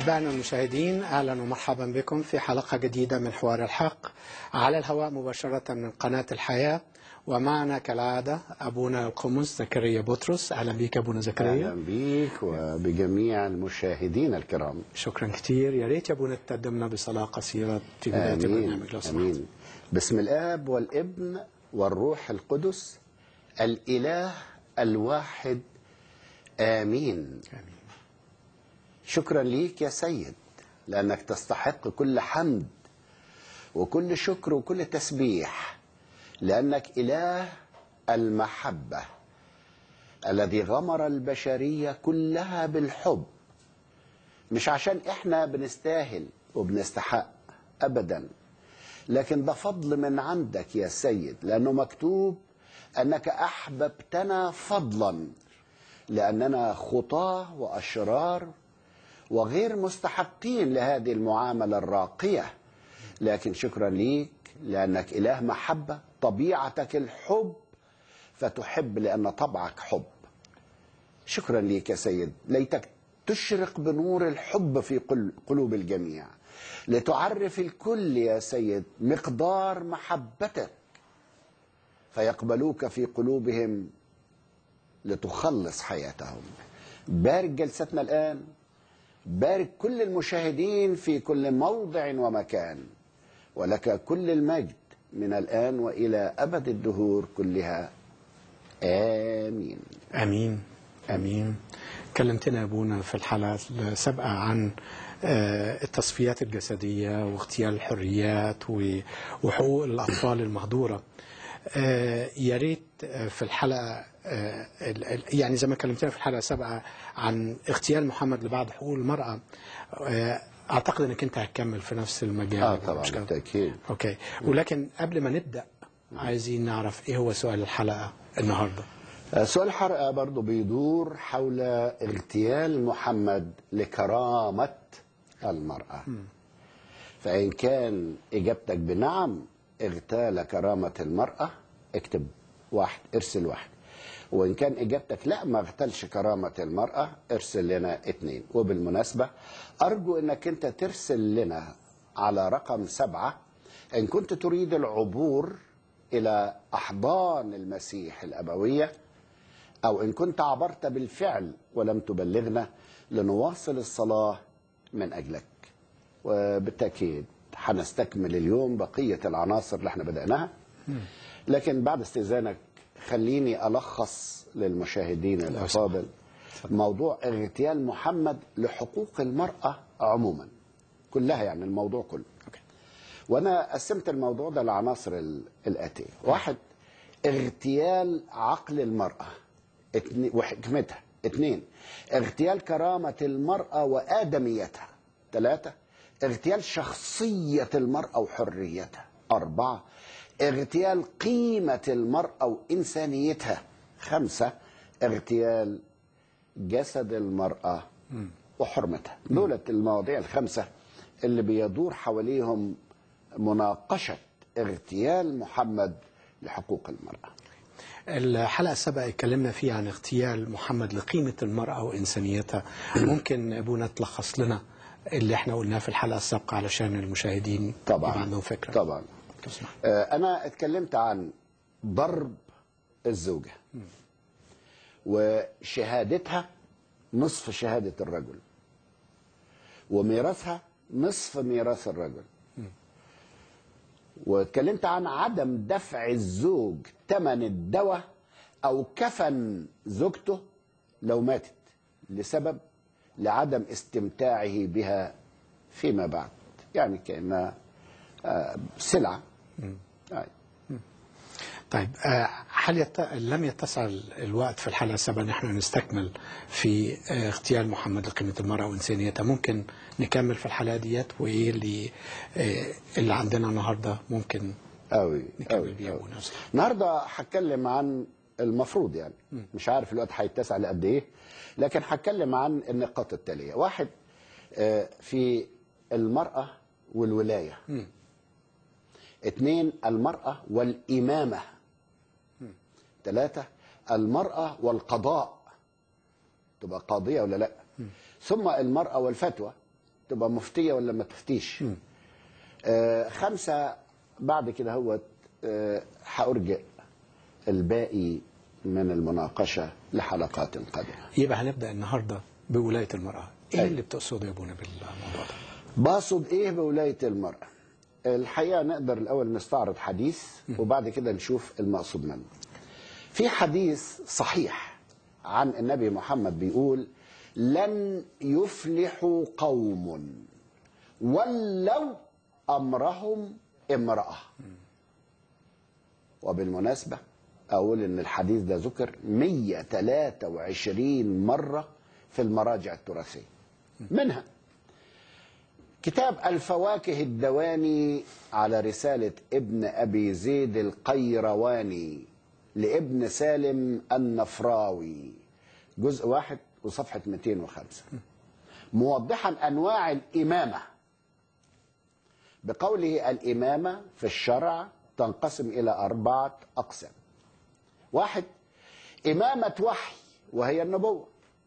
أحبائنا المشاهدين، أهلا ومرحبا بكم في حلقة جديدة من حوار الحق على الهواء مباشرة من قناة الحياة. ومعنا كالعادة أبونا القمص زكريا بطرس. أهلا بك أبونا زكريا. أهلا بك وبجميع المشاهدين الكرام. شكرا كثير. يا ريت يا أبونا تقدمنا بصلاة قصيرة في بداية البرنامج لو سمحت. آمين. باسم الآب والابن والروح القدس الإله الواحد، آمين. آمين. شكرا ليك يا سيد، لأنك تستحق كل حمد وكل شكر وكل تسبيح، لأنك إله المحبة الذي غمر البشرية كلها بالحب، مش عشان إحنا بنستاهل وبنستحق أبدا، لكن ده فضل من عندك يا سيد، لأنه مكتوب أنك أحببتنا فضلا لأننا خطاة وأشرار وغير مستحقين لهذه المعاملة الراقية، لكن شكرا ليك لأنك إله محبة، طبيعتك الحب فتحب لأن طبعك حب. شكرا ليك يا سيد، ليتك تشرق بنور الحب في قلوب الجميع، لتعرف الكل يا سيد مقدار محبتك فيقبلوك في قلوبهم لتخلص حياتهم. بارك جلستنا الآن، بارك كل المشاهدين في كل موضع ومكان، ولك كل المجد من الآن وإلى أبد الدهور كلها، آمين. آمين. آمين. كلمتنا يا أبونا في الحلقة السابقة عن التصفيات الجسدية واغتيال الحريات وحقوق الأطفال المهدورة. يا ريت في الحلقة يعني زي ما كلمتنا في الحلقة السابقة عن اغتيال محمد لبعض حقوق المرأة، أعتقد أنك أنت هتكمل في نفس المجال. طبعا بالتأكيد. أوكي. ولكن قبل ما نبدأ عايزين نعرف إيه هو سؤال الحلقة النهاردة. سؤال الحلقة برضو بيدور حول اغتيال محمد لكرامة المرأة. فإن كان إجابتك بنعم اغتال كرامة المرأة، اكتب واحد، ارسل واحد. وإن كان إجابتك لا ما اغتلش كرامة المرأة، ارسل لنا 2. وبالمناسبة أرجو أنك أنت ترسل لنا على رقم 7 إن كنت تريد العبور إلى أحضان المسيح الأبوية، أو إن كنت عبرت بالفعل ولم تبلغنا لنواصل الصلاة من أجلك. وبالتأكيد هنستكمل اليوم بقية العناصر اللي احنا بدأناها، لكن بعد استئذانك خليني ألخص للمشاهدين الأفاضل موضوع اغتيال محمد لحقوق المرأة عموما كلها، يعني الموضوع كله. وأنا قسمت الموضوع ده لعناصر الآتية: 1 اغتيال عقل المرأة وحكمتها، 2 اغتيال كرامة المرأة وآدميتها، 3 اغتيال شخصية المرأة وحريتها، 4 اغتيال قيمة المرأة وإنسانيتها، 5 اغتيال جسد المرأة وحرمتها. دولت المواضيع ال5 اللي بيدور حواليهم مناقشة اغتيال محمد لحقوق المرأة. الحلقة السابقة اتكلمنا فيها عن اغتيال محمد لقيمة المرأة وإنسانيتها. ممكن أبونا تلخص لنا اللي احنا قلناه في الحلقة السابقة علشان المشاهدين يبقى عندهم فكرة؟ طبعا. أنا اتكلمت عن ضرب الزوجة وشهادتها نصف شهادة الرجل، وميراثها نصف ميراث الرجل، واتكلمت عن عدم دفع الزوج ثمن الدواء أو كفن زوجته لو ماتت لسبب لعدم استمتاعه بها فيما بعد، يعني كأنها سلعة. طيب، هل لم يتسع الوقت في الحلقة السابقة ان احنا نستكمل في اغتيال محمد لقيمة المرأة وإنسانيتها؟ ممكن نكمل في الحلقة ديت، وايه اللي عندنا النهارده ممكن نكمل بيه ابونا؟ النهارده هتكلم عن المفروض، يعني مش عارف الوقت هيتسع لقد ايه، لكن هتكلم عن النقاط التالية: 1 في المرأة والولاية، 2 المرأة والإمامة، 3 المرأة والقضاء، تبقى قاضية ولا لا، ثم المرأة والفتوى، تبقى مفتية ولا ما تفتيش. 5 بعد كده هو هأرجع الباقي من المناقشة لحلقات قادمة. يبقى هنبدأ النهاردة بولاية المرأة. ايه أيوة. اللي بتقصده يا ابونا بالموضوع ده؟ بقصد ايه بولاية المرأة؟ الحقيقة نقدر الأول نستعرض حديث وبعد كده نشوف المقصود منه. في حديث صحيح عن النبي محمد بيقول: لن يفلحوا قوم ولوا أمرهم امرأة. وبالمناسبة أقول إن الحديث ده ذكر 123 مرة في المراجع التراثية، منها كتاب الفواكه الدواني على رسالة ابن أبي زيد القيرواني لابن سالم النفراوي، جزء 1 وصفحة 205، موضحا أنواع الإمامة بقوله: الإمامة في الشرع تنقسم إلى 4 أقسام. 1 إمامة وحي وهي النبوة.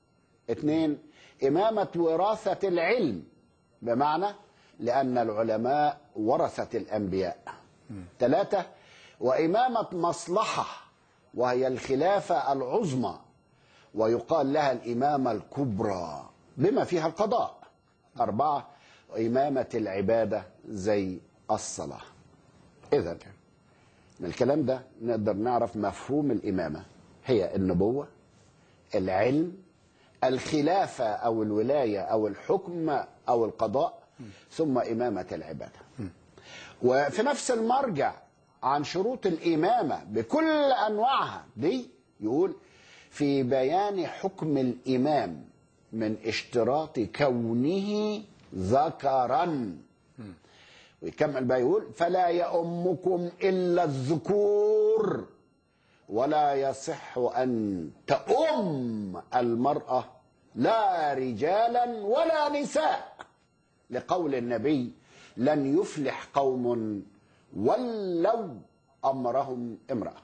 2 إمامة وراثة العلم، بمعنى لأن العلماء ورثة الأنبياء. 3 وإمامة مصلحة وهي الخلافة العظمى ويقال لها الإمامة الكبرى بما فيها القضاء. 4 إمامة العبادة زي الصلاة. إذن من الكلام ده نقدر نعرف مفهوم الإمامة هي النبوة، العلم، الخلافة أو الولاية أو الحكم أو القضاء، ثم إمامة العبادة. وفي نفس المرجع عن شروط الإمامة بكل أنواعها دي يقول: في بيان حكم الإمام من اشتراط كونه ذكرا. ويكمل بقى يقول: فلا يؤمكم إلا الذكور ولا يصح أن تؤم المرأة لا رجالا ولا نساء، لقول النبي: لن يفلح قوم ولوا أمرهم امرأة.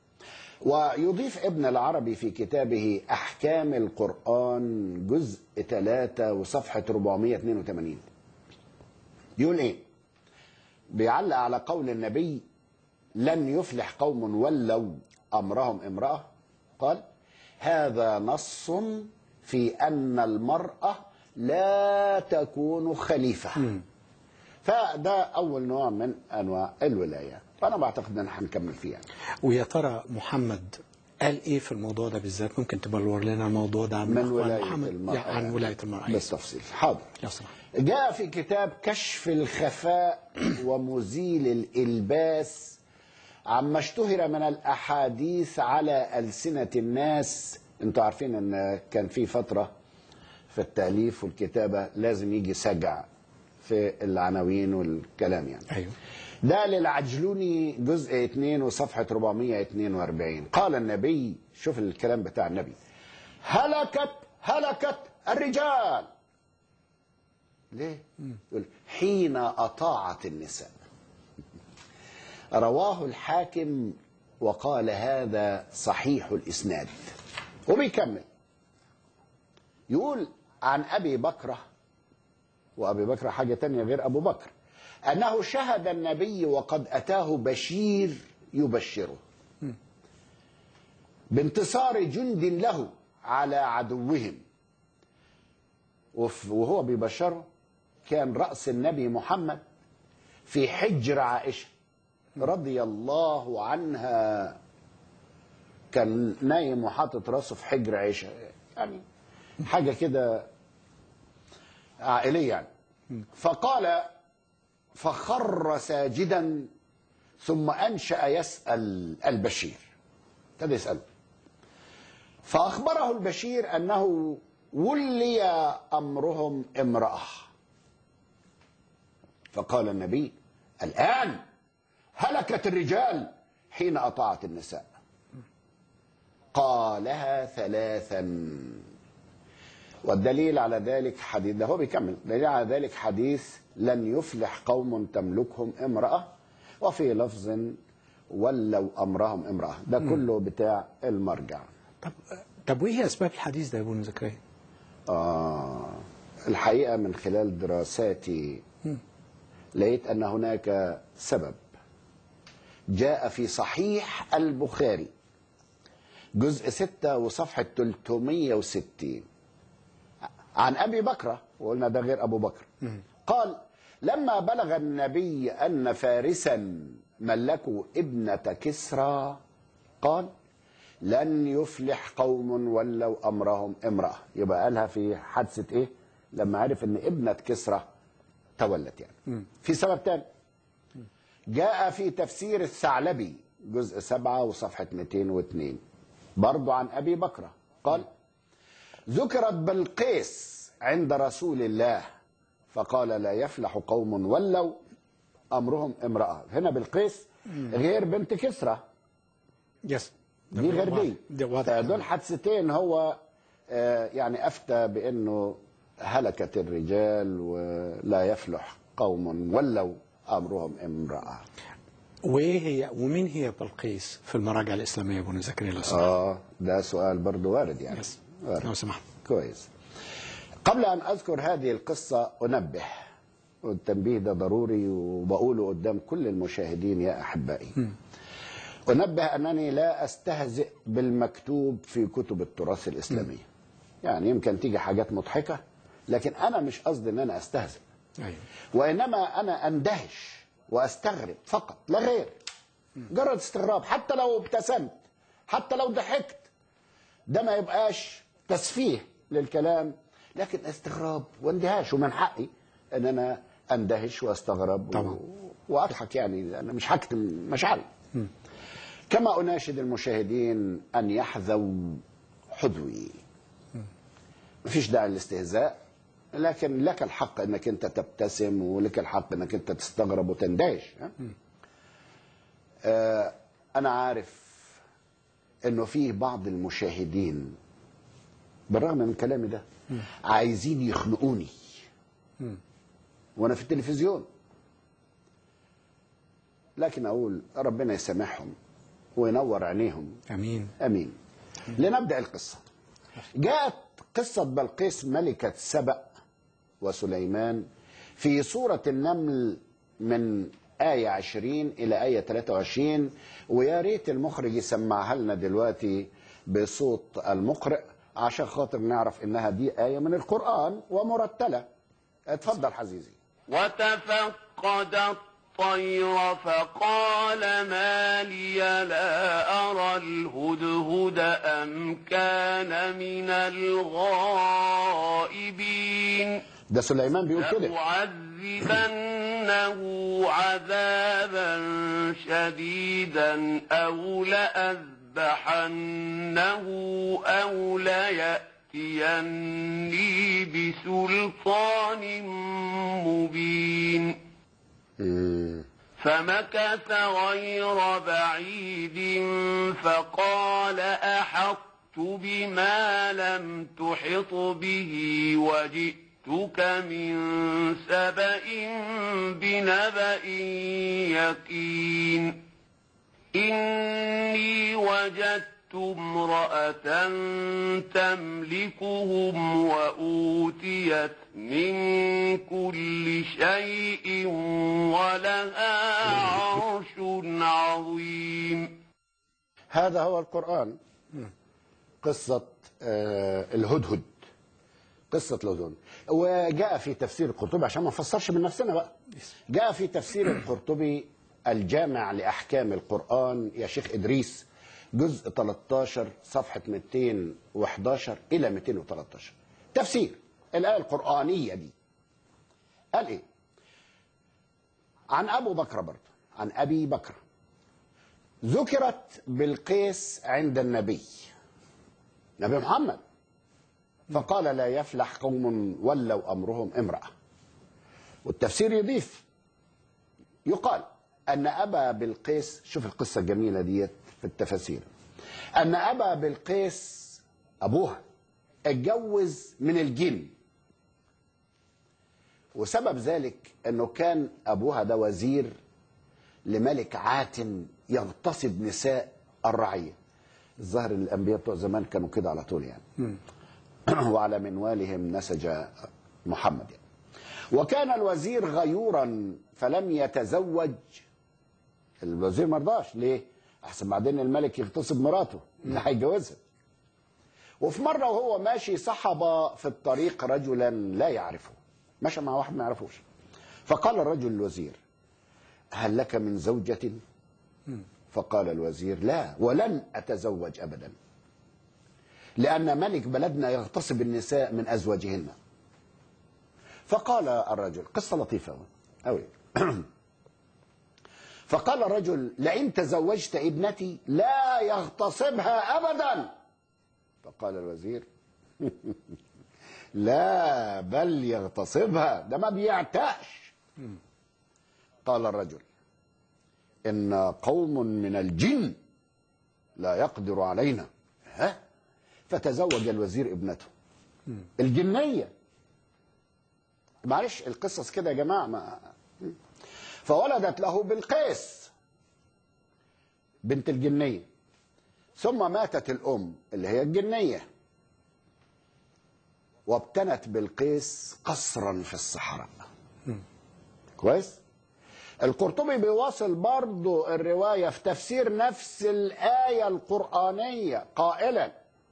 ويضيف ابن العربي في كتابه أحكام القرآن جزء 3 وصفحة 482 يقول إيه؟ بيعلق على قول النبي: لن يفلح قوم ولوا أمرهم امرأة. قال: هذا نص في أن المرأة لا تكون خليفة. فده أول نوع من أنواع الولاية، وأنا بعتقد أن هنكمل فيها. ويا ترى محمد قال ايه في الموضوع ده بالذات؟ ممكن تبلور لنا الموضوع ده من ولاية محمد المرأة عن يعني ولاية المرأة بالتفصيل. حاضر. يصلح. جاء في كتاب كشف الخفاء ومزيل الإلباس عما اشتهر من الأحاديث على ألسنة الناس. انتوا عارفين ان كان في فترة في التأليف والكتابة لازم يجي سجع في العناوين والكلام يعني. أيوه. ده للعجلوني جزء 2 وصفحة 442. قال النبي، شوف الكلام بتاع النبي: هلكت الرجال. ليه؟ يقول: حين أطاعت النساء. رواه الحاكم وقال: هذا صحيح الإسناد. وبيكمل يقول عن أبي بكرة، وأبي بكرة حاجة تانية غير أبو بكر، أنه شهد النبي وقد أتاه بشير يبشره بانتصار جند له على عدوهم. وهو بيبشره كان رأس النبي محمد في حجر عائشة رضي الله عنها، كان نايم وحاطط راسه في حجر عائشة، يعني حاجة كده عائلية يعني. فقال: فخر ساجدا ثم أنشأ يسأل البشير، ابتدى يسأله، فأخبره البشير أنه ولي أمرهم امرأة. فقال النبي: الآن هلكت الرجال حين أطاعت النساء. قالها 3. والدليل على ذلك حديث، ده هو بيكمل، دليل على ذلك حديث: لن يفلح قوم تملكهم امرأة، وفي لفظ: ولوا أمرهم امرأة. ده كله بتاع المرجع. طب وإيه أسباب الحديث ده يا أبو زكريا؟ الحقيقة من خلال دراساتي لقيت أن هناك سبب جاء في صحيح البخاري جزء 6 وصفحة 360 عن أبي بكر، وقلنا ده غير أبو بكر، قال: لما بلغ النبي أن فارسا ملكوا ابنة كسرى قال: لن يفلح قوم ولوا أمرهم امرأة. يبقى قالها في حادثة إيه؟ لما عرف أن ابنة كسرى تولت يعني. في سبب تاني جاء في تفسير الثعلبي جزء 7 وصفحة 202 برضو عن أبي بكر قال: ذكرت بلقيس عند رسول الله فقال: لا يفلح قوم ولوا أمرهم امرأة. هنا بلقيس غير بنت كسرى، يس دي غير دي. دول حادثتين هو يعني أفتى بأنه هلكت الرجال ولا يفلح قوم ولوا أمرهم امرأة. ومين هي بلقيس في المراجع الإسلامية ابو زكريا لو ده سؤال برضو وارد يعني. يس لو سمحت. كويس. قبل أن أذكر هذه القصة أنبه، والتنبيه ده ضروري وبقوله قدام كل المشاهدين يا أحبائي. أنبه أنني لا أستهزئ بالمكتوب في كتب التراث الإسلامية. يعني يمكن تيجي حاجات مضحكة، لكن أنا مش قصدي أن أنا أستهزئ. أيوه. وإنما أنا أندهش وأستغرب فقط لا غير. مجرد استغراب، حتى لو ابتسمت، حتى لو ضحكت، ده ما يبقاش تسفيه للكلام، لكن استغراب واندهاش، ومن حقي ان انا اندهش واستغرب واضحك. يعني انا مش هكتم مشاعري. كما اناشد المشاهدين ان يحذوا حذوي. مفيش داعي للاستهزاء، لكن لك الحق انك انت تبتسم، ولك الحق انك انت تستغرب وتندهش. انا عارف انه فيه بعض المشاهدين بالرغم من كلامي ده عايزين يخنقوني وانا في التلفزيون، لكن اقول ربنا يسامحهم وينور عينيهم. امين امين. لنبدا القصه. جاءت قصه بلقيس ملكه سبأ وسليمان في سوره النمل من آية 20 إلى آية 23، ويا ريت المخرج يسمعها لنا دلوقتي بصوت المقرئ عشان خاطر نعرف إنها دي آية من القرآن ومرتلة. اتفضل حزيزي. وتفقد الطير فقال: ما لي لا أرى الهدهد أم كان من الغائبين. ده سليمان بيقول كده: لأعذبنه عذابا شديدا أو لأذبحنه أو ليأتيني بسلطان مبين. فمكث غير بعيد فقال: أحطت بما لم تحط به وجئت من سبأ بنبأ يقين. إني وجدت امرأة تملكهم وأوتيت من كل شيء ولها عرش عظيم. هذا هو القرآن. قصة الهدهد، قصة الهدهد. وجاء في تفسير القرطبي، عشان ما نفسرش من نفسنا بقى، جاء في تفسير القرطبي الجامع لأحكام القرآن يا شيخ إدريس جزء 13 صفحة 211 إلى 213 تفسير الآية القرآنية دي. قال إيه؟ عن أبو بكر برضه، عن أبي بكر: ذكرت بلقيس عند النبي محمد فقال: لا يفلح قوم ولوا أمرهم امرأة. والتفسير يضيف يقال أن أبا بلقيس، شوف القصة الجميلة ديت في التفاسير، أن أبا بلقيس أبوها اتجوز من الجن، وسبب ذلك أنه كان أبوها ده وزير لملك عاتم يغتصب نساء الرعية. الظاهر الأنبياء بتوع زمان كانوا كده على طول يعني. وعلى منوالهم نسج محمد يعني. وكان الوزير غيورا فلم يتزوج. الوزير ما رضاش، ليه؟ احسن بعدين الملك يغتصب مراته اللي هيتجوزها. وفي مره وهو ماشي صحب في الطريق رجلا لا يعرفه، مشى مع واحد ما يعرفوش. فقال الرجل للوزير: هل لك من زوجة؟ فقال الوزير: لا، ولن أتزوج أبدا، لأن ملك بلدنا يغتصب النساء من أزواجهن. فقال الرجل، قصة لطيفة أوي فقال الرجل: لئن تزوجت ابنتي لا يغتصبها أبدا. فقال الوزير: لا، بل يغتصبها، ده ما بيعتقش. قال الرجل: إن قوم من الجن لا يقدر علينا. ها؟ فتزوج الوزير ابنته الجنية. معلش القصص كده يا جماعة فولدت له بلقيس بنت الجنية، ثم ماتت الأم اللي هي الجنية، وابتنت بلقيس قصرا في الصحراء. كويس؟ القرطبي بيواصل برضو الرواية في تفسير نفس الآية القرآنية قائلا: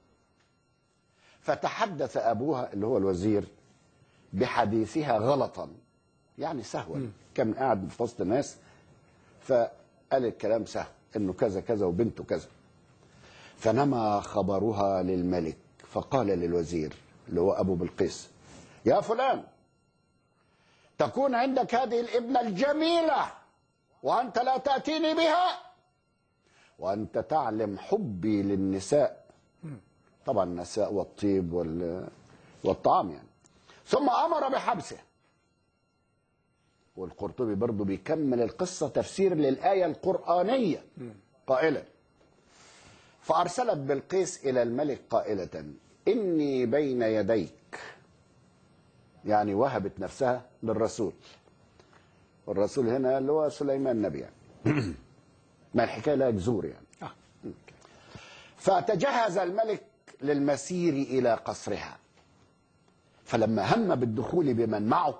فتحدث أبوها اللي هو الوزير بحديثها غلطا، يعني سهوا، كان قاعد في وسط الناس فقال الكلام سهو انه كذا كذا وبنته كذا. فنما خبرها للملك فقال للوزير اللي هو ابو بلقيس: يا فلان، تكون عندك هذه الابنة الجميلة وانت لا تأتيني بها، وانت تعلم حبي للنساء، طبعا النساء والطيب والطعام يعني. ثم امر بحبسه. والقرطبي برضه بيكمل القصة تفسير للآية القرآنية قائلا: فأرسلت بلقيس إلى الملك قائلة: إني بين يديك، يعني وهبت نفسها للرسول، والرسول هنا اللي هو سليمان النبي يعني. ما الحكاية لا جذور يعني. فتجهز الملك للمسير إلى قصرها، فلما هم بالدخول بمن معه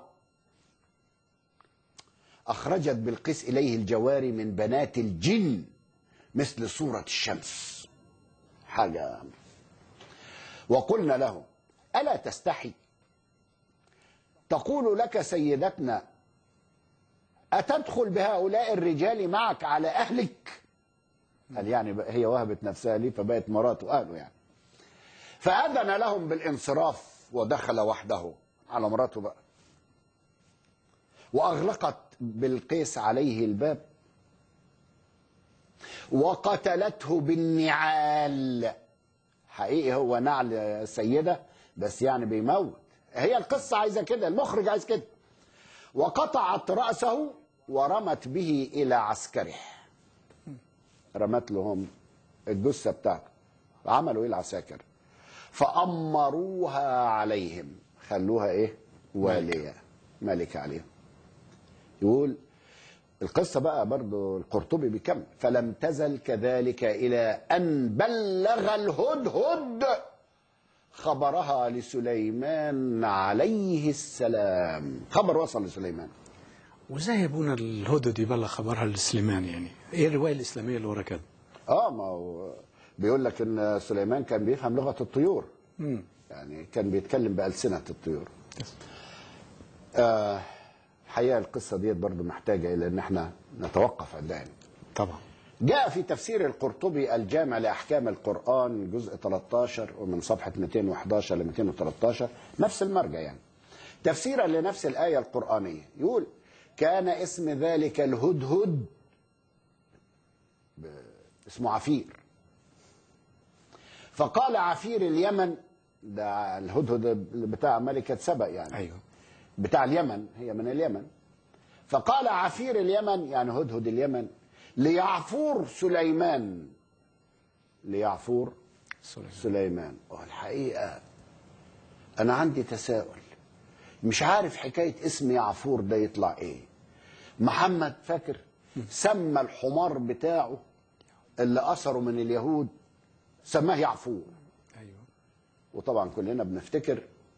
أخرجت بلقيس إليه الجواري من بنات الجن مثل صورة الشمس، حاجة. وقلنا له: ألا تستحي؟ تقول لك سيدتنا: أتدخل بهؤلاء الرجال معك على أهلك؟ قال يعني هي وهبت نفسها لي فبقت مراته أهله يعني. فأذن لهم بالانصراف ودخل وحده على مراته بقى، وأغلقت بلقيس عليه الباب وقتلته بالنعال. حقيقي هو نعل سيدة بس يعني بيموت، هي القصة عايزة كده، المخرج عايز كده. وقطعت رأسه ورمت به إلى عسكره، رمت لهم الجثة بتاعته. عملوا إيه العساكر؟ فأمروها عليهم، خلوها إيه؟ والية، ملكة عليهم. يقول القصة بقى برضو القرطبي بيكمل: فلم تزل كذلك إلى أن بلغ الهدهد خبرها لسليمان عليه السلام. خبر وصل لسليمان. وازاي يبون الهدهد يبلغ خبرها لسليمان؟ يعني ايه الرواية الإسلامية اللي ورا كده؟ ما هو بيقول لك ان سليمان كان بيفهم لغة الطيور. يعني كان بيتكلم بألسنة الطيور. الحقيقة القصة ديت برضو محتاجة إلى أن احنا نتوقف عندها. طبعا. جاء في تفسير القرطبي الجامع لأحكام القرآن جزء 13 ومن صفحة 211 ل 213 نفس المرجع يعني تفسيرا لنفس الآية القرآنية. يقول: كان اسم ذلك الهدهد اسمه عفير، فقال عفير اليمن، ده الهدهد بتاع ملكة سبأ يعني. أيوه. بتاع اليمن، هي من اليمن. فقال عفير اليمن يعني هدهد اليمن ليعفور سليمان، ليعفور سليمان. والحقيقة أنا عندي تساؤل، مش عارف حكاية اسم يعفور ده يطلع إيه. محمد فاكر سمى الحمار بتاعه اللي أثره من اليهود سماه يعفور. أيوه. وطبعا كلنا بنفتكر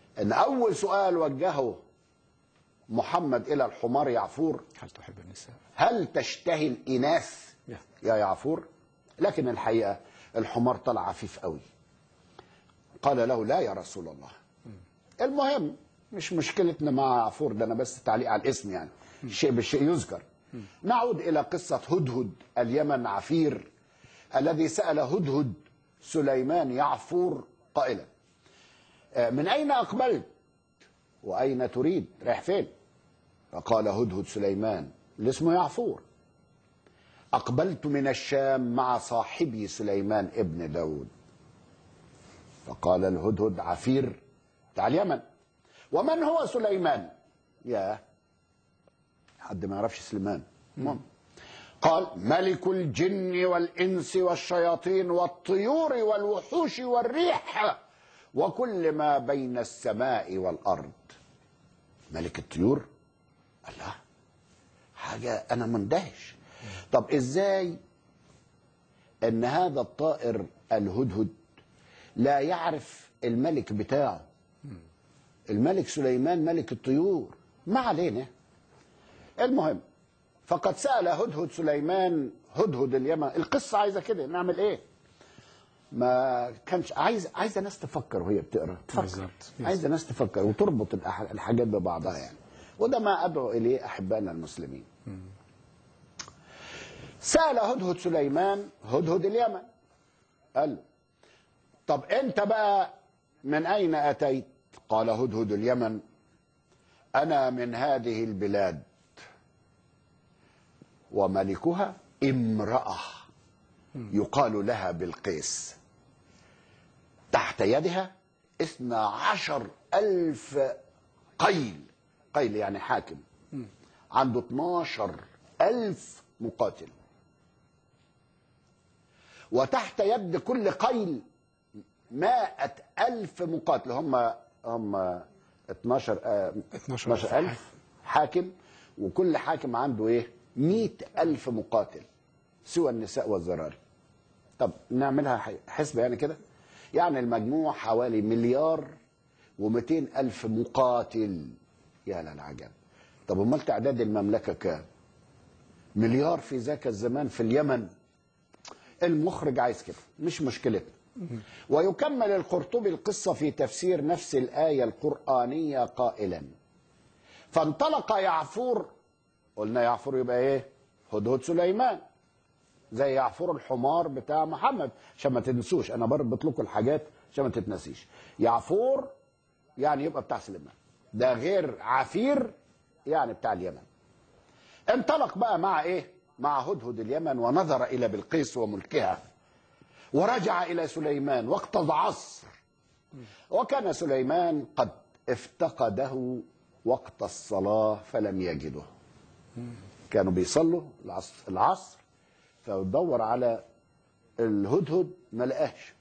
ان اول سؤال وجهه محمد الى الحمار يعفور: هل تحب النساء؟ هل تشتهي الاناث يا يعفور؟ لكن الحقيقه الحمار طلع عفيف قوي، قال له: لا يا رسول الله. المهم مش مشكلتنا مع يعفور ده، انا بس تعليق على الاسم يعني، الشيء بالشيء يذكر. نعود الى قصه هدهد اليمن عفير الذي سال هدهد سليمان يعفور قائلا: من اين اقبلت واين تريد؟ رايح فين؟ فقال هدهد سليمان اللي اسمه يعفور: اقبلت من الشام مع صاحبي سليمان ابن داود. فقال الهدهد عفير بتاع اليمن: ومن هو سليمان؟ يا حد ما يعرفش سليمان؟ قال: ملك الجن والإنس والشياطين والطيور والوحوش والريح وكل ما بين السماء والأرض. ملك الطيور؟ الله، حاجة أنا مندهش. طب إزاي أن هذا الطائر الهدهد لا يعرف الملك بتاعه؟ الملك سليمان ملك الطيور، ما علينا. المهم فقد سأل هدهد سليمان هدهد اليمن. القصة عايزة كده، نعمل ايه؟ ما كانش عايزة ناس تفكر وهي بتقرا، تفكر، عايزة ناس تفكر وتربط الحاجات ببعضها يعني، وده ما أدعو إليه أحبائنا المسلمين. سأل هدهد سليمان هدهد اليمن، قال له: طب أنت بقى من أين أتيت؟ قال هدهد اليمن: أنا من هذه البلاد وملكها امرأة يقال لها بلقيس، تحت يدها 12,000 قيل. قيل يعني حاكم، عنده 12,000 مقاتل، وتحت يد كل قيل 100,000 مقاتل. هم 12,000 حاكم، وكل حاكم عنده ايه؟ 100,000 مقاتل سوى النساء والذراري. طب نعملها حسبة يعني كده، يعني المجموع حوالي 1,200,000 مقاتل. يا للعجب. طب امال تعداد المملكة كام؟ مليار في ذاك الزمان في اليمن. المخرج عايز كده، مش مشكلتنا. ويكمل القرطبي القصة في تفسير نفس الآية القرآنية قائلا: فانطلق يعفور. قلنا يعفور يبقى ايه؟ هدهد سليمان، زي يعفور الحمار بتاع محمد، عشان ما تنسوش، انا بربط لكم الحاجات عشان ما تتنسيش. يعفور يعني يبقى بتاع سليمان، ده غير عفير يعني بتاع اليمن. انطلق بقى مع ايه؟ مع هدهد اليمن، ونظر الى بلقيس وملكها، ورجع الى سليمان وقت العصر. وكان سليمان قد افتقده وقت الصلاة فلم يجده. كانوا بيصلوا العصر، فدور على الهدهد ما لقاش.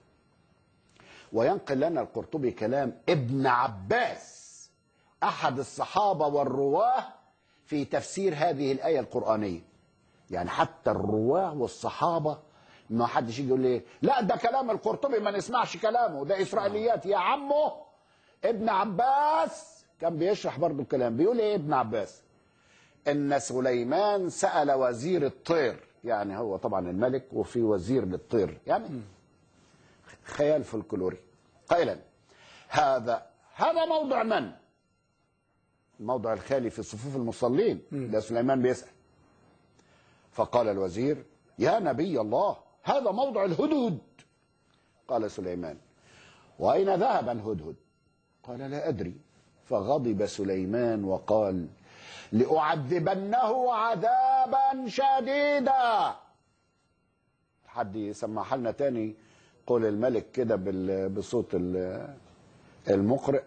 وينقل لنا القرطبي كلام ابن عباس أحد الصحابة والرواه في تفسير هذه الآية القرآنية. يعني حتى الرواه والصحابة ما حدش يجي يقول لي لا ده كلام القرطبي ما نسمعش كلامه، ده إسرائيليات. يا عمه ابن عباس كان بيشرح برضو الكلام. بيقول ايه ابن عباس؟ ان سليمان سأل وزير الطير، يعني هو طبعا الملك وفي وزير للطير، يعني خيال فلكلوري، قائلا: هذا موضع من؟ الموضع الخالي في صفوف المصلين. ده سليمان بيسأل. فقال الوزير: يا نبي الله، هذا موضع الهدهد. قال سليمان: وأين ذهب الهدهد؟ قال: لا أدري. فغضب سليمان وقال: لأعذبنه عذابا شديدا. حد يسمعها لنا تاني قول الملك كده بصوت المقرئ: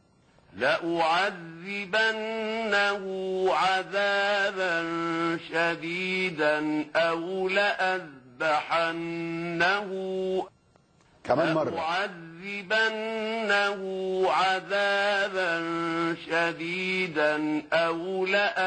لأعذبنه عذابا شديدا أو لأذبحنه. كمان مرة: لأعذبنه عذابا شديدا أو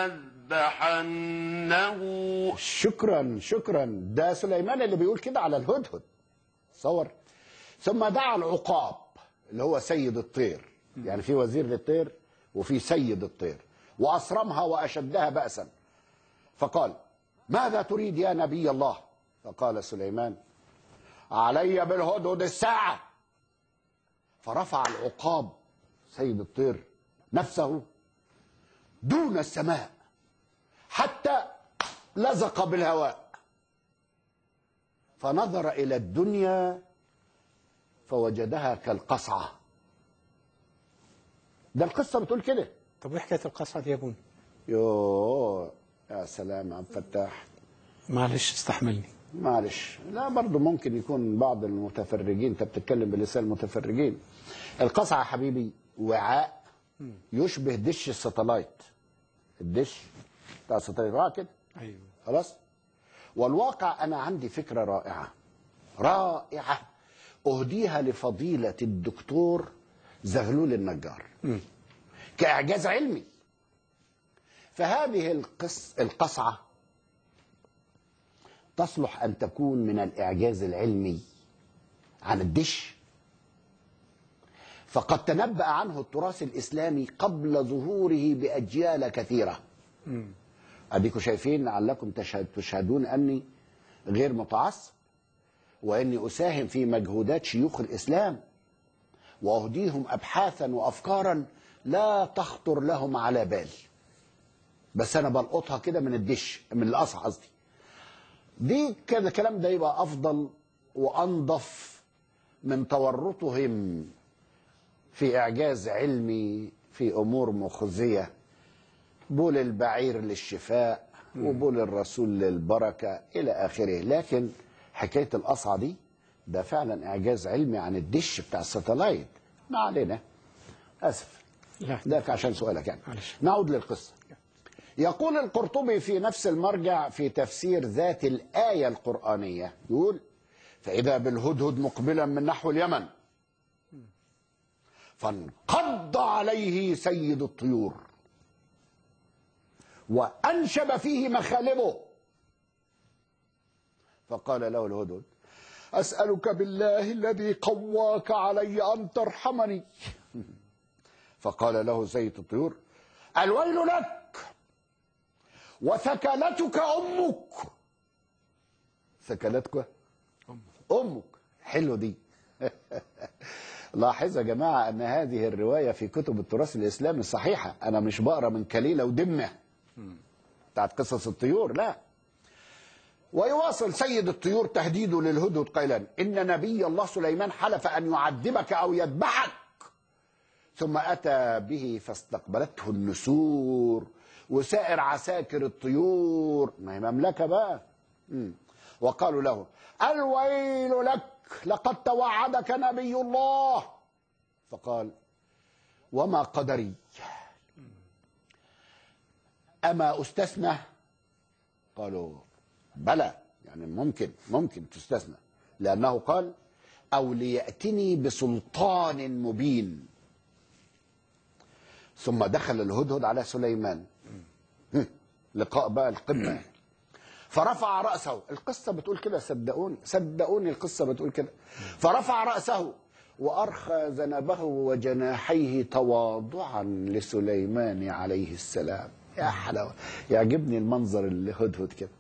لأذبحنه. شكرا. ده سليمان اللي بيقول كده على الهدهد. تصور. ثم دعا العقاب اللي هو سيد الطير يعني في وزير للطير وفي سيد الطير، وأصرمها وأشدها بأسا. فقال: ماذا تريد يا نبي الله؟ فقال سليمان: علي بالهدهد الساعة. فرفع العقاب سيد الطير نفسه دون السماء حتى لزق بالهواء، فنظر إلى الدنيا فوجدها كالقصعة. ده القصة بتقول كده. طب وايه حكايه القصعه دي يا ابونا؟ يوه يا سلام يا عم فتاح، معلش استحملني. معلش. لا برضه ممكن يكون بعض المتفرجين، انت بتتكلم بلسان المتفرجين. القصعة يا حبيبي وعاء يشبه دش الستلايت، الدش بتاع الستلايت كده. ايوه خلاص. والواقع انا عندي فكرة رائعة رائعة اهديها لفضيلة الدكتور زغلول النجار كإعجاز علمي. فهذه القصعة تصلح أن تكون من الإعجاز العلمي عن الدش، فقد تنبأ عنه التراث الإسلامي قبل ظهوره بأجيال كثيرة. أديكم شايفين، لعلكم تشهدون أني غير متعصب، وأني أساهم في مجهودات شيوخ الإسلام وأهديهم أبحاثا وأفكارا لا تخطر لهم على بال، بس أنا بلقطها كده من الدش، من القصع قصدي. دي كده الكلام ده يبقى أفضل وأنظف من تورطهم في إعجاز علمي في أمور مخزية، بول البعير للشفاء وبول الرسول للبركة إلى آخره. لكن حكاية القصعة دي ده فعلا إعجاز علمي عن الدش بتاع الستلايت. ما علينا، أسف. لا ده عشان سؤالك يعني. معلش. نعود للقصة. يقول القرطبي في نفس المرجع في تفسير ذات الآية القرآنية، يقول: فإذا بالهدهد مقبلا من نحو اليمن فانقض عليه سيد الطيور وأنشب فيه مخالبه، فقال له الهدهد: أسألك بالله الذي قواك علي أن ترحمني. فقال له سيد الطيور: الويل لك وثكلتك أمك. ثكلتك أمك، حلو دي. لاحظ يا جماعة أن هذه الرواية في كتب التراث الإسلامي الصحيحة، أنا مش بقرأ من كليلة ودمة بتاعت قصص الطيور، لا. ويواصل سيد الطيور تهديده للهدهد قائلا: إن نبي الله سليمان حلف أن يعذبك أو يذبحك. ثم أتى به فاستقبلته النسور وسائر عساكر الطيور، ما هي مملكة بقى. وقالوا له: الويل لك لقد توعدك نبي الله. فقال: وما قدري، أما أستثنى؟ قالوا: بلى، يعني ممكن تستثنى، لأنه قال: أو ليأتني بسلطان مبين. ثم دخل الهدهد على سليمان، لقاء بقى القمة، فرفع رأسه. القصة بتقول كده، صدقوني القصة بتقول كده. فرفع رأسه وأرخى ذنبه وجناحيه تواضعا لسليمان عليه السلام. يا حلاوة، يعجبني المنظر الهدهد كده.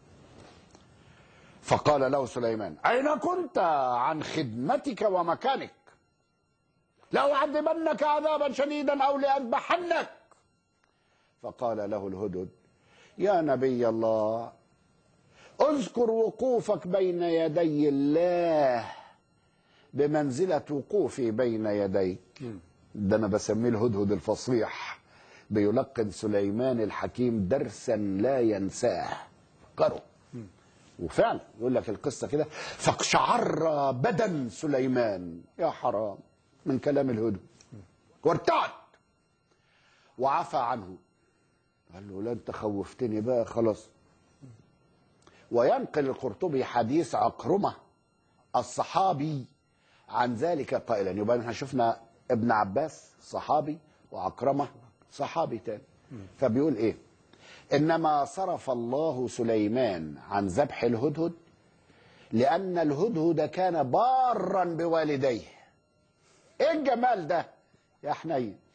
فقال له سليمان: أين كنت عن خدمتك ومكانك؟ لأعذبنك عذابا شديدا أو لأذبحنك. فقال له الهدهد: يا نبي الله، اذكر وقوفك بين يدي الله بمنزلة وقوفي بين يديك. ده أنا بسميه الهدهد الفصيح، بيلقن سليمان الحكيم درسا لا ينساه. فكروا. وفعلا يقول لك القصة كده: فاقشعر بدن سليمان، يا حرام، من كلام الهدهد، وارتعد وعفى عنه. قال له: لا انت خوفتني بقى خلاص. وينقل القرطبي حديث عكرمة الصحابي عن ذلك قائلا، يبقى احنا شفنا ابن عباس صحابي وعكرمة صحابي تاني. فبيقول ايه: انما صرف الله سليمان عن ذبح الهدهد لان الهدهد كان بارا بوالديه. ايه الجمال ده يا حنين؟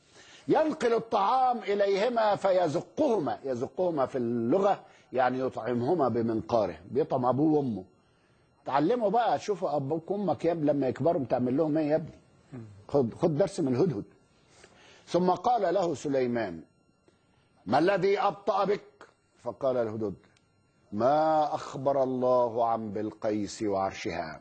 ينقل الطعام إليهما فيزقهما. يزقهما في اللغة يعني يطعمهما بمنقاره، بيطعم أبوه وأمه. تعلموا بقى، شوفوا أبوك وأمك يا ابني لما يكبروا بتعمل لهم إيه يا ابني. خد درس من الهدهد. ثم قال له سليمان: ما الذي أبطأ بك؟ فقال الهدهد: ما أخبر الله عن بلقيس وعرشها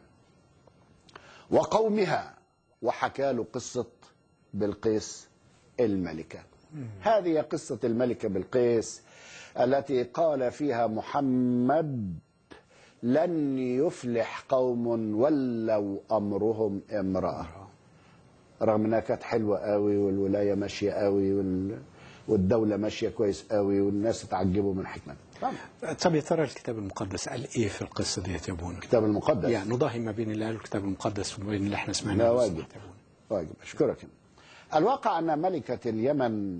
وقومها. وحكى له قصة بلقيس الملكة. هذه قصة الملكة بلقيس التي قال فيها محمد: لن يفلح قوم ولوا أمرهم امرأة. رغم انها كانت حلوة قوي والولاية ماشية قوي والدولة ماشية كويس قوي والناس اتعجبوا من حكمتها. طب يا ترى الكتاب المقدس قال ايه في القصة ديت يا ابونا؟ الكتاب المقدس يعني نضاهي ما بين اللي قاله الكتاب المقدس وبين اللي احنا سمعناه. لا، واجب واجب. اشكرك. الواقع ان ملكة اليمن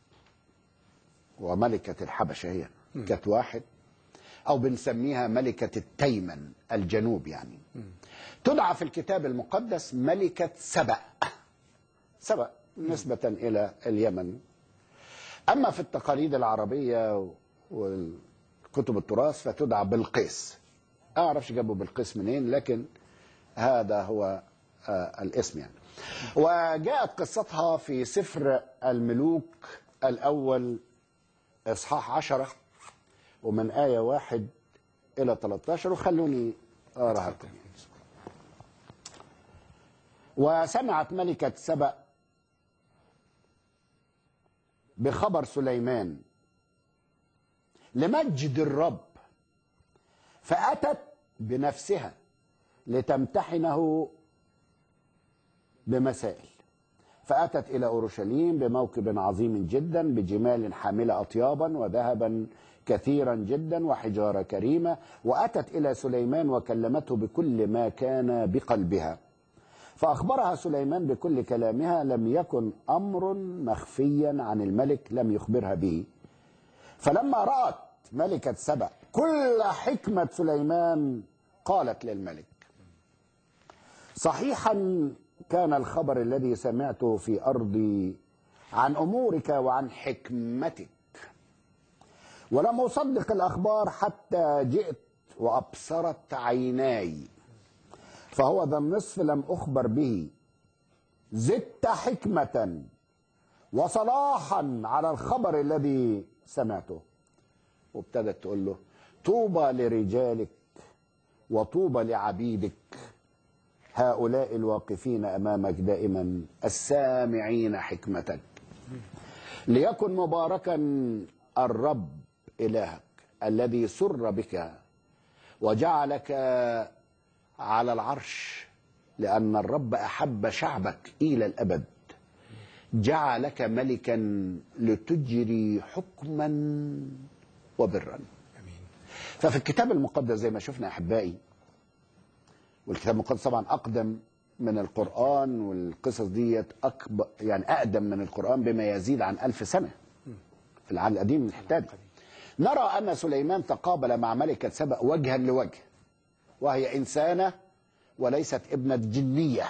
وملكة الحبشة هي كانت واحد، او بنسميها ملكة التيمن الجنوب يعني. تدعى في الكتاب المقدس ملكة سبأ. سبأ نسبة إلى اليمن. أما في التقاليد العربية والكتب التراث فتدعى بلقيس. أعرفش جابوا بلقيس منين، لكن هذا هو الاسم يعني. وجاءت قصتها في سفر الملوك الأول إصحاح 10 ومن آية 1 إلى 13، وخلوني أقراها لكم. وسمعت ملكة سبأ بخبر سليمان لمجد الرب، فأتت بنفسها لتمتحنه بمسائل. فأتت إلى أورشليم بموكب عظيم جدا، بجمال حاملة أطيابا وذهبا كثيرا جدا وحجارة كريمة. وأتت إلى سليمان وكلمته بكل ما كان بقلبها، فأخبرها سليمان بكل كلامها. لم يكن أمر مخفيا عن الملك لم يخبرها به. فلما رأت ملكة سبأ كل حكمة سليمان قالت للملك: صحيحا كان الخبر الذي سمعته في أرضي عن أمورك وعن حكمتك، ولم أصدق الأخبار حتى جئت وأبصرت عيناي. فهو ذا النصف لم أخبر به، زدت حكمة وصلاحا على الخبر الذي سمعته. وابتدت تقول له: طوبى لرجالك وطوبى لعبيدك، هؤلاء الواقفين أمامك دائما السامعين حكمتك. ليكن مباركا الرب إلهك الذي سر بك وجعلك على العرش، لأن الرب أحب شعبك إلى الأبد، جعلك ملكا لتجري حكما وبرا. ففي الكتاب المقدس زي ما شفنا أحبائي، والكتاب المقدس طبعا أقدم من القرآن، والقصص ديت أكبر يعني أقدم من القرآن بما يزيد عن 1000 سنة في العهد القديم من الحتة دي. نرى أن سليمان تقابل مع ملكة سبأ وجها لوجه، وهي إنسانة وليست ابنة جنية،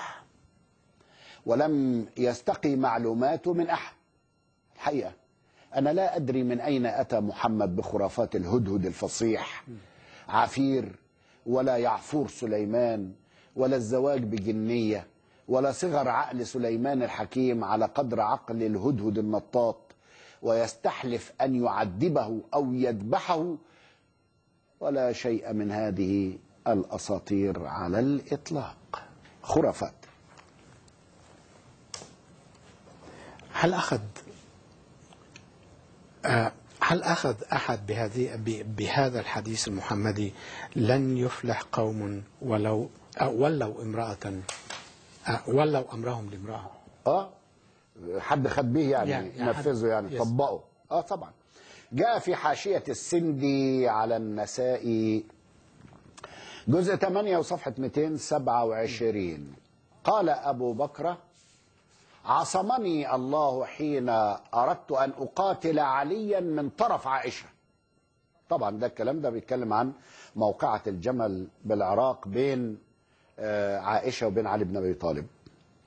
ولم يستقي معلوماته من أحد. الحقيقة أنا لا أدري من أين أتى محمد بخرافات الهدهد الفصيح عفير، ولا يعفور سليمان، ولا الزواج بجنية، ولا صغر عقل سليمان الحكيم على قدر عقل الهدهد النطاط، ويستحلف أن يعذبه أو يذبحه، ولا شيء من هذه الأساطير على الإطلاق، خرافات. هل أخذ أحد بهذا الحديث المحمدي لن يفلح قوم ولوا أمرهم لامرأة؟ حد خد به يعني نفذه يعني طبقه. طبعا جاء في حاشية السندي على النسائي جزء 8 وصفحة 227 قال أبو بكر: عصمني الله حين أردت أن أقاتل عليا من طرف عائشة. طبعا ده الكلام ده بيتكلم عن موقعة الجمل بالعراق بين عائشة وبين علي بن أبي طالب.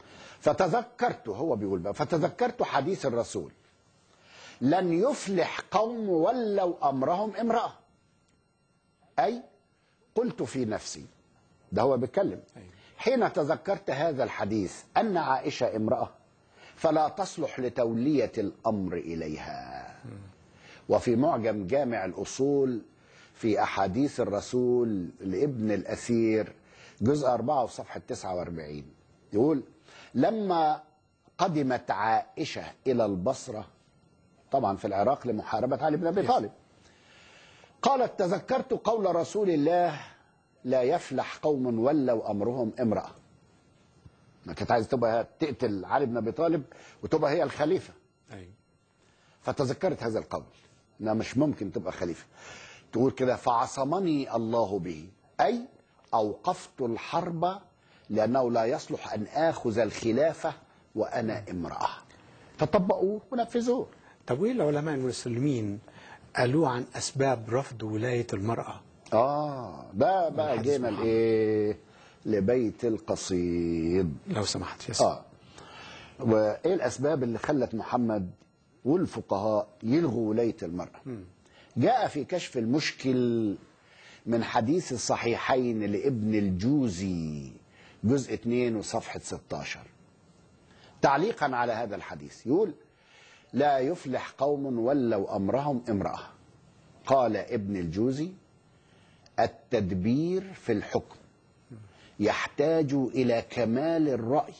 فتذكرت، هو بيقول بقى، فتذكرت حديث الرسول: لن يفلح قوم ولوا أمرهم امرأة. أي قلت في نفسي، ده هو بيتكلم، حين تذكرت هذا الحديث أن عائشة امرأة فلا تصلح لتولية الأمر إليها. وفي معجم جامع الأصول في أحاديث الرسول لابن الأثير جزء 4 وصفحة 49 يقول: لما قدمت عائشة إلى البصرة، طبعا في العراق لمحاربة علي بن أبي طالب، قالت: تذكرت قول رسول الله: لا يفلح قوم ولوا أمرهم امرأة. ما كانت عايزة تبقى تقتل علي بن أبي طالب وتبقى هي الخليفة. فتذكرت هذا القول انها مش ممكن تبقى خليفة. تقول كده: فعصمني الله به، أي أوقفت الحرب لأنه لا يصلح أن آخذ الخلافة وأنا امرأة. فطبقوه ونفذوه. طب وإيه العلماء المسلمين قالوا عن أسباب رفض ولاية المرأة؟ ده بقى جينا لإيه؟ لبيت القصيد لو سمحت يا سيدي. وإيه الأسباب اللي خلت محمد والفقهاء يلغوا ولاية المرأة؟ جاء في كشف المشكل من حديث الصحيحين لابن الجوزي جزء 2 وصفحة 16 تعليقا على هذا الحديث، يقول: لا يفلح قوم ولوا أمرهم امرأة. قال ابن الجوزي: التدبير في الحكم يحتاج إلى كمال الرأي،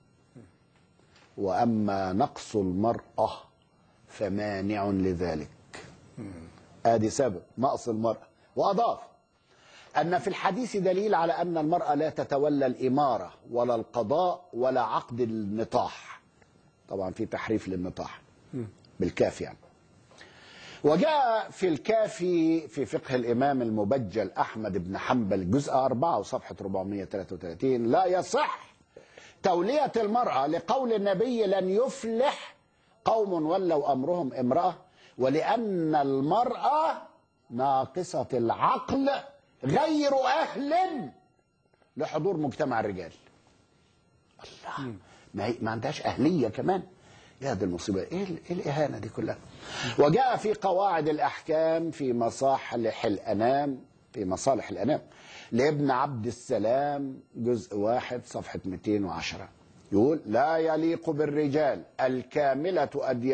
وأما نقص المرأة فمانع لذلك. ادي سبب نقص المرأة. وأضاف أن في الحديث دليل على أن المرأة لا تتولى الإمارة ولا القضاء ولا عقد النطاح. طبعا في تحريف للنطاح بالكاف يعني. وجاء في الكافي في فقه الإمام المبجل أحمد بن حنبل جزء 4 وصفحة 433: لا يصح تولية المرأة لقول النبي: لن يفلح قوم ولوا أمرهم امرأة، ولأن المرأة ناقصة العقل غير أهل لحضور مجتمع الرجال. الله، ما عندهاش أهلية كمان. يا دي المصيبة، إيه الإهانة دي كلها؟ وجاء في قواعد الأحكام في مصالح الأنام لابن عبد السلام جزء 1 صفحة 210 يقول: لا يليق بالرجال الكاملة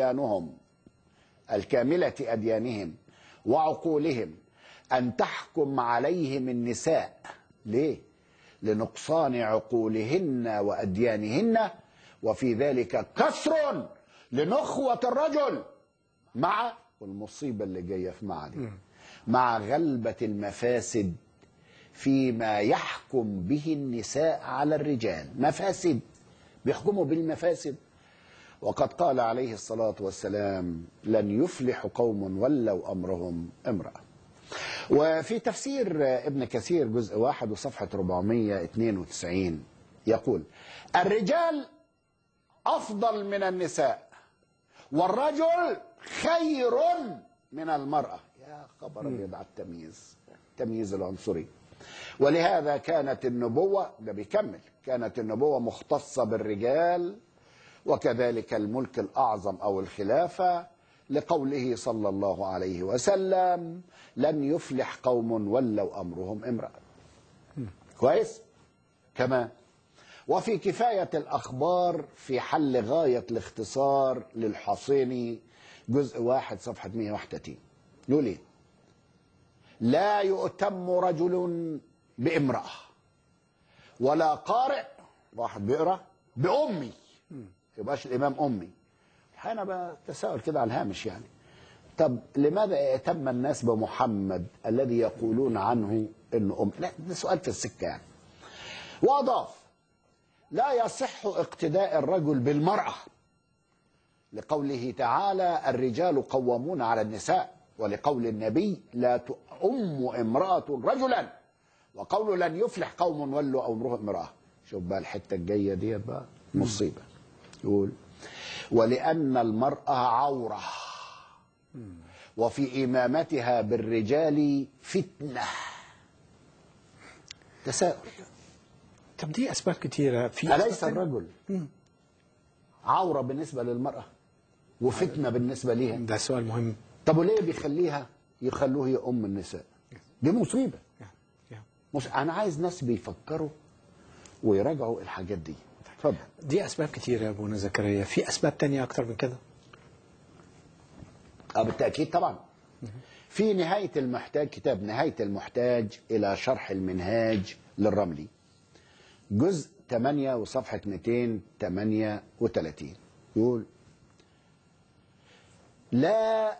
أديانهم وعقولهم أن تحكم عليهم النساء. ليه؟ لنقصان عقولهن وأديانهن، وفي ذلك كسر لنخوة الرجل مع، والمصيبة اللي جاية في مع دي، مع غلبة المفاسد فيما يحكم به النساء على الرجال. مفاسد، بيحكموا بالمفاسد. وقد قال عليه الصلاة والسلام: لن يفلح قوم ولوا أمرهم امرأة. وفي تفسير ابن كثير جزء 1 وصفحة 492 يقول: الرجال أفضل من النساء، والرجل خير من المرأة. يا خبر أبيض على التمييز العنصري. ولهذا كانت النبوة، ده بيكمل، كانت النبوة مختصة بالرجال، وكذلك الملك الأعظم أو الخلافة، لقوله صلى الله عليه وسلم: لن يفلح قوم ولوا أمرهم امرأة. كويس؟ كمان وفي كفاية الأخبار في حل غاية الاختصار للحصيني جزء 1 صفحة 131 يقول إيه؟ لا يؤتم رجل بامرأة ولا قارئ، واحد بيقرأ، بأمي. يبقاش الإمام أمي. أنا بتساؤل كده على الهامش يعني، طب لماذا يأتم الناس بمحمد الذي يقولون عنه إنه أم؟ لا، ده سؤال في السكة يعني. وأضاف: لا يصح اقتداء الرجل بالمرأة لقوله تعالى: الرجال قوامون على النساء، ولقول النبي: لا تؤم امرأة رجلا، وقول لن يفلح قوم ولوا أمرهم امرأة. شوف بقى الحتة الجاية دي بقى مصيبة. يقول: ولأن المرأة عورة، وفي إمامتها بالرجال فتنة. تساؤل. طب دي أسباب كتيرة. في أليس الرجل عورة بالنسبة للمرأة وفتنة بالنسبة ليها؟ ده سؤال مهم. طب وليه يخلوه هي أم النساء؟ دي مصيبة. أنا عايز ناس بيفكروا ويراجعوا الحاجات دي. اتفضل. دي أسباب كتيرة يا أبونا زكريا، في أسباب تانية أكتر من كده؟ بالتأكيد طبعا. في نهاية المحتاج، كتاب نهاية المحتاج إلى شرح المنهاج للرملي، جزء 8 وصفحة 238، يقول: لا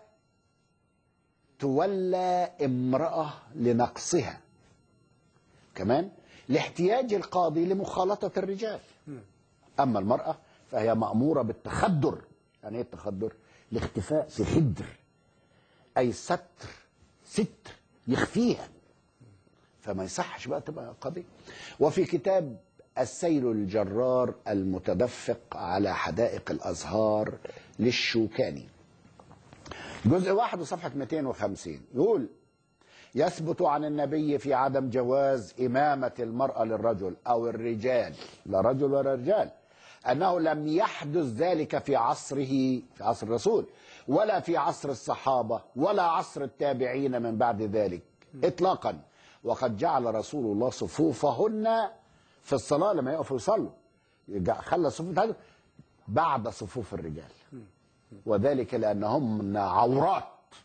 تولى امرأة لنقصها، كمان لاحتياج القاضي لمخالطة الرجال. أما المرأة فهي مأمورة بالتخدر. يعني إيه التخدر؟ الاختفاء في خدر، أي ستر يخفيها، فما يصحش بقى تبقى قاضي. وفي كتاب السيل الجرار المتدفق على حدائق الأزهار للشوكاني، جزء 1 وصفحة 250، يقول: يثبت عن النبي في عدم جواز إمامة المرأة للرجل أو الرجال، لا رجل ولا رجال، أنه لم يحدث ذلك في عصره، في عصر الرسول، ولا في عصر الصحابة، ولا عصر التابعين من بعد ذلك إطلاقا. وقد جعل رسول الله صفوفهن في الصلاة لما يقفوا يصلوا، خلى الصفوف بعد صفوف الرجال، وذلك لأنهن عورات.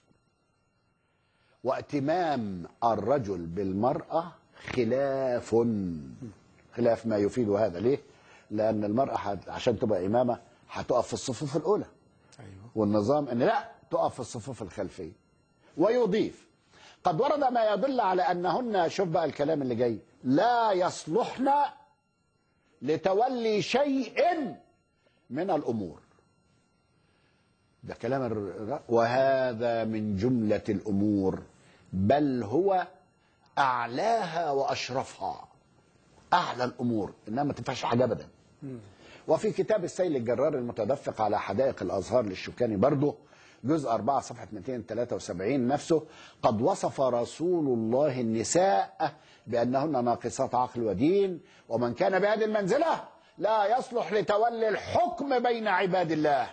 وائتمام الرجل بالمرأة خلاف ما يفيد هذا. ليه؟ لأن المرأة عشان تبقى إمامة هتقف في الصفوف الأولى. أيوة. والنظام أن لا تقف في الصفوف الخلفية. ويضيف: قد ورد ما يدل على أنهن، شوف بقى الكلام اللي جاي، لا يصلحن لتولي شيء من الأمور. ده كلام وهذا من جملة الأمور، بل هو أعلاها وأشرفها، أعلى الأمور، إنما ما تنفعش حاجة أبدا. وفي كتاب السيل الجرار المتدفق على حدائق الأزهار للشوكاني برضه، جزء 4 صفحة 273 نفسه: قد وصف رسول الله النساء بأنهن ناقصات عقل ودين، ومن كان بهذه المنزلة لا يصلح لتولي الحكم بين عباد الله،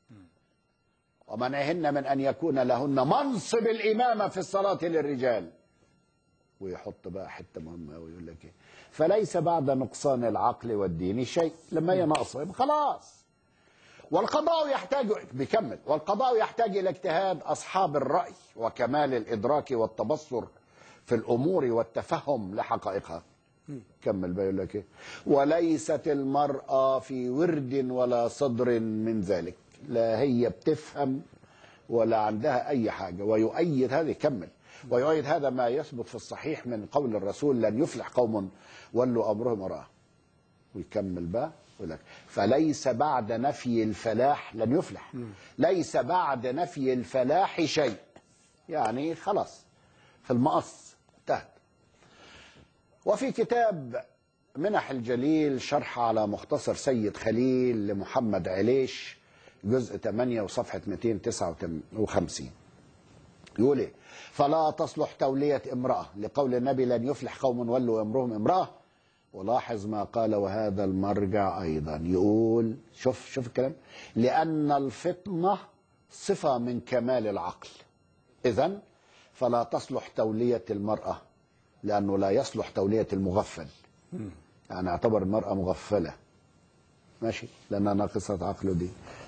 ومنعهن من أن يكون لهن منصب الإمامة في الصلاة للرجال. ويحط بقى حتة مهمة ويقول لك إيه: فليس بعد نقصان العقل والدين شيء. لما هي ناقصة خلاص. والقضاء يحتاج، بيكمل: والقضاء يحتاج إلى اجتهاد أصحاب الرأي وكمال الإدراك والتبصر في الأمور والتفهم لحقائقها. كمل بقى يقول لك إيه: وليست المرأة في ورد ولا صدر من ذلك. لا هي بتفهم ولا عندها أي حاجة. ويؤيد هذا، يكمل: ويؤيد هذا ما يثبت في الصحيح من قول الرسول: لن يفلح قوم ولوا أمرهم امرأة. ويكمل بقى يقول لك: فليس بعد نفي الفلاح، لن يفلح، ليس بعد نفي الفلاح شيء. يعني خلاص في المقص انتهت. وفي كتاب منح الجليل شرح على مختصر سيد خليل لمحمد عليش، جزء 8 وصفحة 259، يقول إيه: فلا تصلح تولية امرأة، لقول النبي: لن يفلح قوم ولوا أمرهم امرأة. ولاحظ ما قال وهذا المرجع أيضا، يقول شوف الكلام: لأن الفطنة صفة من كمال العقل، إذن فلا تصلح تولية المرأة، لأنه لا يصلح تولية المغفل. يعني اعتبر المرأة مغفلة، ماشي، لأنها ناقصة عقل ودين.